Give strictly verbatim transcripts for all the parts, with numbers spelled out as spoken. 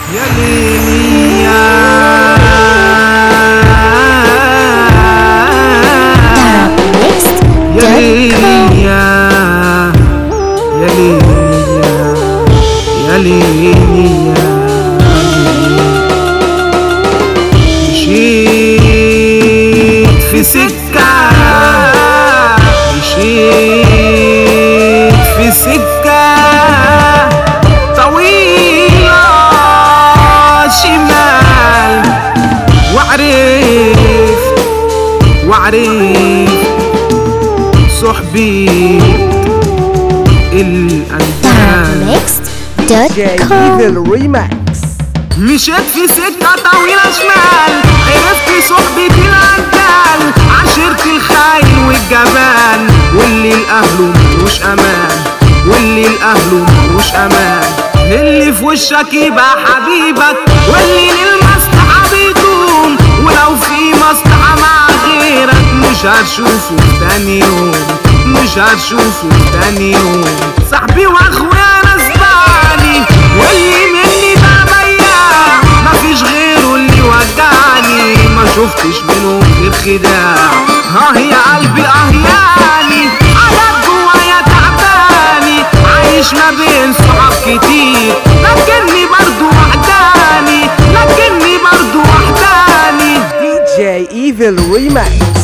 يا ليلي يا يا ليلي يا يا ليلي يا ليلي يا مشيت في سكة مشيت في سكة طويلة شمال وعرفت وعرفت صحبي الأندال مشيت في سكة طويلة شمال عرفت صحبة الأندال عشرة الخاين والجبان واللي الأهله ملوش أمان واللي الأهله ملوش أمان اللي في وشك يبقى حبيبك واللي للمصلحة بيدوم ولو في مصلحة مع غيرك مش هتشوفه تاني يوم مش هتشوفه تاني يوم صاحبي واخويا نسباني واللي مني ده بياع مفيش غيره اللي وجعني ما شفتش منه غير خداع اه يا قلبي اه يعني حاجات جوايا تعباني عايش ما بين صحاب كتير لكني برضو وحداني لكني برضو وحداني دي جي ايفل ريماكس.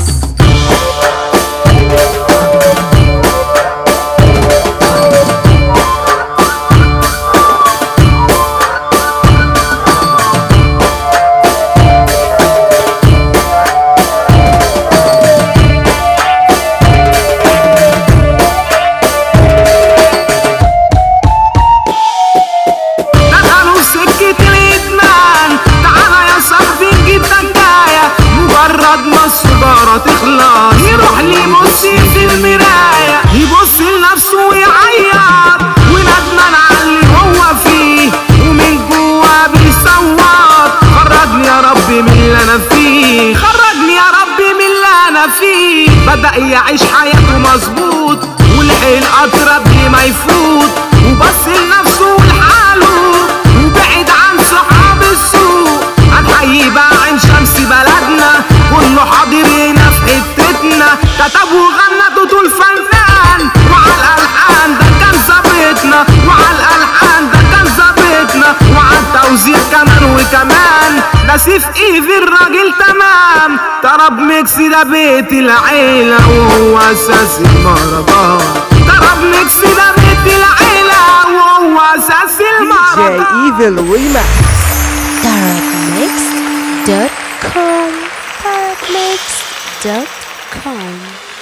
السجارة تخلص يروح لي يبص في المراية يبص لنفسه ويعيط وندمان على اللي هو فيه ومن جوا بيصوت خرجني يا رب من اللي انا فيه خرجني يا رب من اللي انا فيه بدأ يعيش حياته مظبوط والحيل اقرب لي ما يفوت وبص لنفسه ولحاله وبعد عن صحاب السوق هنحيي بقى عين شمس بلدنا كله حاضر هنا في حتتنا كتب وغنى توتو الفنان وعلى الالحان ده كان ظابطنا وعلى الالحان ده كان ظابطنا وعلى التوزيع كمان وكمان ده سيف ايفي الراجل تمام طرب ميكس ده بيت العيلة وهو اساس المهرجان طرب ميكس ده بيت العيلة وهو اساس المهرجان دي جي ايفل ريماكس. طرب ميكس دوت كوم طرب ميكس دوت كوم